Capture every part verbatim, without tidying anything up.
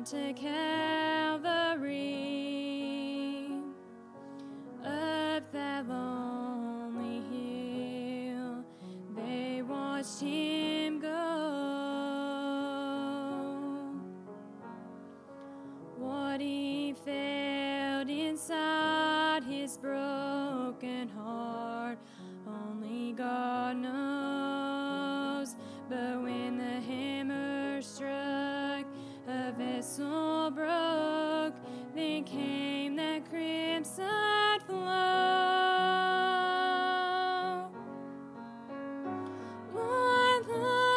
to Calvary, up that lonely hill, they watched him go. What he felt inside his broken heart, only God knows. But when the hammer struck, a vessel broke, then came that crimson flow. What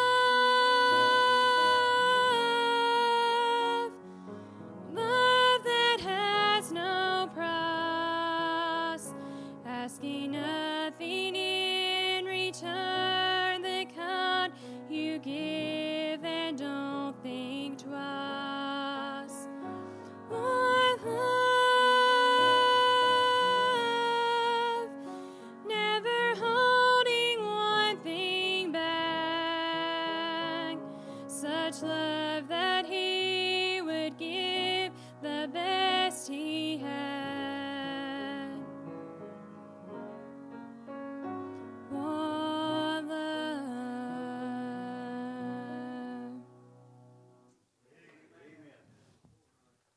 love, love that has no price, asking nothing in return, the kind you give and don't think twice. What love, never holding one thing back, such love that he would give the best